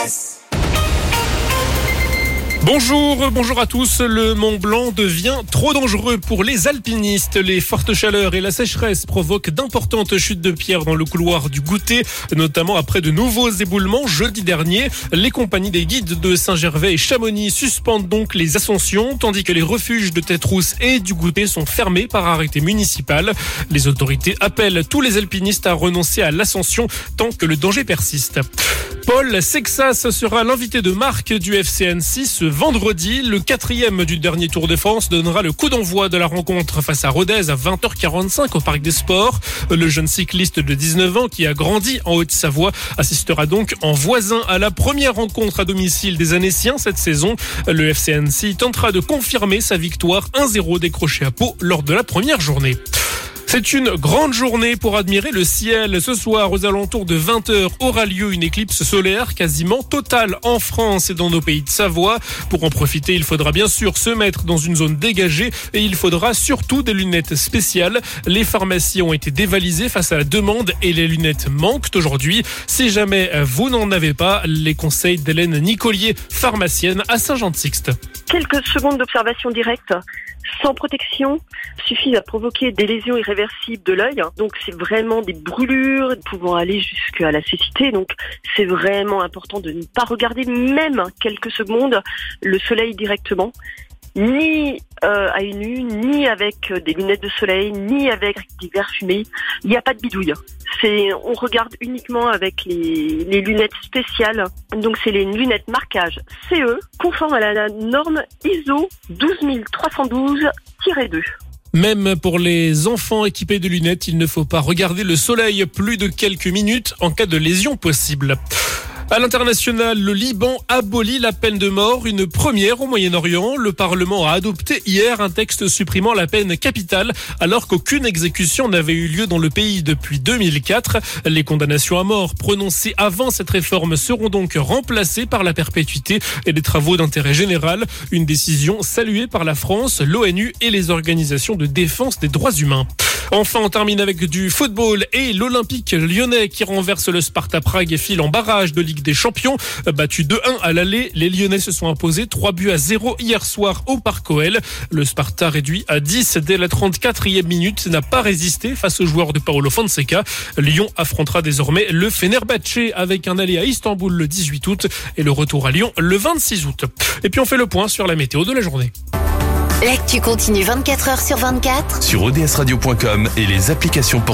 Bonjour à tous. Le Mont Blanc devient trop dangereux pour les alpinistes. Les fortes chaleurs et la sécheresse provoquent d'importantes chutes de pierres dans le couloir du Goûter, notamment après de nouveaux éboulements jeudi dernier. Les compagnies des guides de Saint-Gervais et Chamonix suspendent donc les ascensions, tandis que les refuges de Tête-Rousse et du Goûter sont fermés par arrêté municipal. Les autorités appellent tous les alpinistes à renoncer à l'ascension tant que le danger persiste. Paul Sexas sera l'invité de marque du FC Annecy ce vendredi. Le 4e du dernier Tour de France donnera le coup d'envoi de la rencontre face à Rodez à 20h45 au Parc des Sports. Le jeune cycliste de 19 ans qui a grandi en Haute-Savoie assistera donc en voisin à la première rencontre à domicile des Annéciens cette saison. Le FC Annecy tentera de confirmer sa victoire 1-0 décrochée à Pau lors de la première journée. C'est une grande journée pour admirer le ciel. Ce soir, aux alentours de 20h, aura lieu une éclipse solaire quasiment totale en France et dans nos pays de Savoie. Pour en profiter, il faudra bien sûr se mettre dans une zone dégagée et il faudra surtout des lunettes spéciales. Les pharmacies ont été dévalisées face à la demande et les lunettes manquent aujourd'hui. Si jamais vous n'en avez pas, les conseils d'Hélène Nicolier, pharmacienne à Saint-Jean-de-Sixte. Quelques secondes d'observation directe, sans protection, suffisent à provoquer des lésions irréversibles de l'œil. Donc c'est vraiment des brûlures pouvant aller jusqu'à la cécité. Donc c'est vraiment important de ne pas regarder même quelques secondes le soleil directement. Ni à une nu, ni avec des lunettes de soleil, ni avec des verres fumés. Il n'y a pas de bidouille. On regarde uniquement avec les lunettes spéciales. Donc c'est les lunettes marquage CE, conformes à la norme ISO 12312-2. Même pour les enfants équipés de lunettes, il ne faut pas regarder le soleil plus de quelques minutes en cas de lésion possible. À l'international, le Liban abolit la peine de mort, une première au Moyen-Orient. Le Parlement a adopté hier un texte supprimant la peine capitale, alors qu'aucune exécution n'avait eu lieu dans le pays depuis 2004. Les condamnations à mort prononcées avant cette réforme seront donc remplacées par la perpétuité et des travaux d'intérêt général. Une décision saluée par la France, l'ONU et les organisations de défense des droits humains. Enfin, on termine avec du football et l'Olympique lyonnais qui renverse le Sparta Prague et file en barrage de Ligue des Champions. Battu 2-1 à l'aller, les Lyonnais se sont imposés 3-0 hier soir au Parc OL. Le Sparta réduit à 10 dès la 34e minute n'a pas résisté face aux joueurs de Paolo Fonseca. Lyon affrontera désormais le Fenerbahçe avec un aller à Istanbul le 18 août et le retour à Lyon le 26 août. Et puis on fait le point sur la météo de la journée. L'actu continue 24h sur 24 sur odsradio.com et les applications